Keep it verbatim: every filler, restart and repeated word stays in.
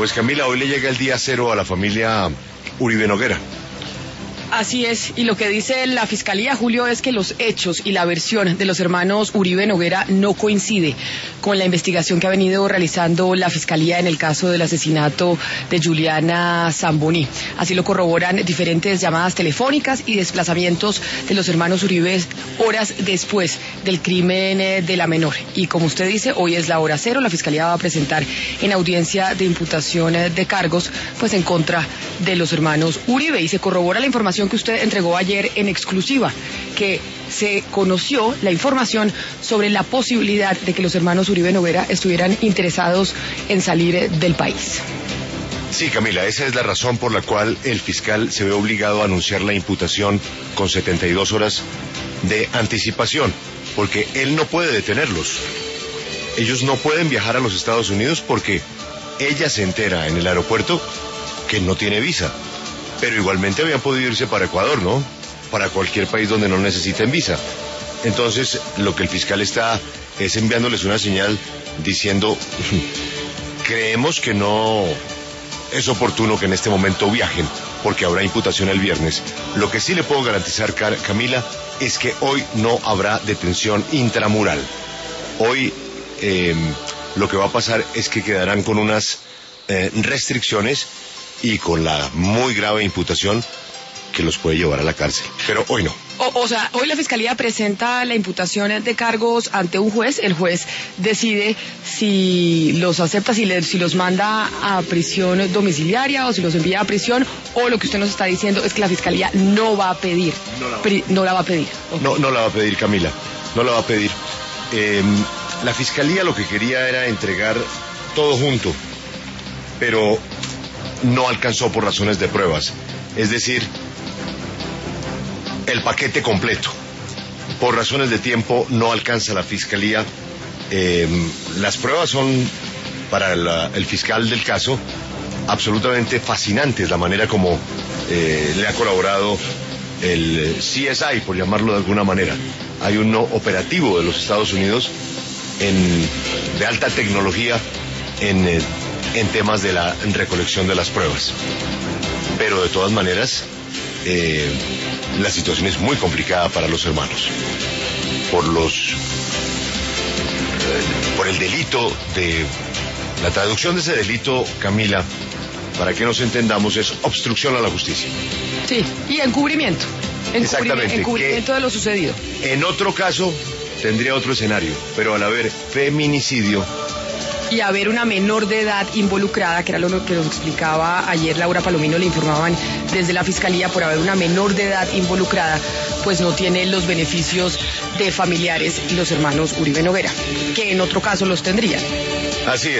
Pues Camila, hoy le llega el día cero a la familia Uribe Noguera. Así es, y lo que dice la Fiscalía, Julio, es que los hechos y la versión de los hermanos Uribe Noguera no coincide con la investigación que ha venido realizando la Fiscalía en el caso del asesinato de Juliana Zamboní. Así lo corroboran diferentes llamadas telefónicas y desplazamientos de los hermanos Uribe horas después del crimen de la menor. Y como usted dice, hoy es la hora cero, la Fiscalía va a presentar en audiencia de imputación de cargos pues en contra de los hermanos Uribe, y se corrobora la información que usted entregó ayer en exclusiva, que se conoció la información sobre la posibilidad de que los hermanos Uribe Noguera estuvieran interesados en salir del país. Sí, Camila, esa es la razón por la cual el fiscal se ve obligado a anunciar la imputación con setenta y dos horas de anticipación, porque él no puede detenerlos. Ellos no pueden viajar a los Estados Unidos porque ella se entera en el aeropuerto que no tiene visa. Pero igualmente habían podido irse para Ecuador, ¿no? Para cualquier país donde no necesiten visa. Entonces, lo que el fiscal está es enviándoles una señal diciendo, creemos que no es oportuno que en este momento viajen, porque habrá imputación el viernes. Lo que sí le puedo garantizar, Camila, es que hoy no habrá detención intramural. Hoy eh, lo que va a pasar es que quedarán con unas eh, restricciones y con la muy grave imputación que los puede llevar a la cárcel. Pero hoy no. O, o sea, hoy la Fiscalía presenta la imputación de cargos ante un juez. El juez decide si los acepta, si, le, si los manda a prisión domiciliaria o si los envía a prisión, o lo que usted nos está diciendo es que la Fiscalía no va a pedir. No la va, pri, no la va a pedir. Okay. No, no la va a pedir, Camila. No la va a pedir. Eh, la Fiscalía lo que quería era entregar todo junto, pero no alcanzó por razones de pruebas, es decir, el paquete completo. Por razones de tiempo no alcanza la Fiscalía. Eh, las pruebas son, para la, el fiscal del caso, absolutamente fascinantes, la manera como eh, le ha colaborado el C S I, por llamarlo de alguna manera. Hay un operativo de los Estados Unidos en, de alta tecnología en... Eh, en temas de la recolección de las pruebas. Pero de todas maneras, eh, la situación es muy complicada para los hermanos. Por los... Eh, por el delito de... La traducción de ese delito, Camila, para que nos entendamos, es obstrucción a la justicia. Sí, y encubrimiento. Encubrimiento Exactamente. Encubrimiento de lo sucedido. En otro caso, tendría otro escenario, pero al haber feminicidio... y haber una menor de edad involucrada, que era lo que nos explicaba ayer Laura Palomino, le informaban desde la Fiscalía, por haber una menor de edad involucrada, pues no tiene los beneficios de familiares los hermanos Uribe Noguera, que en otro caso los tendrían. Así es.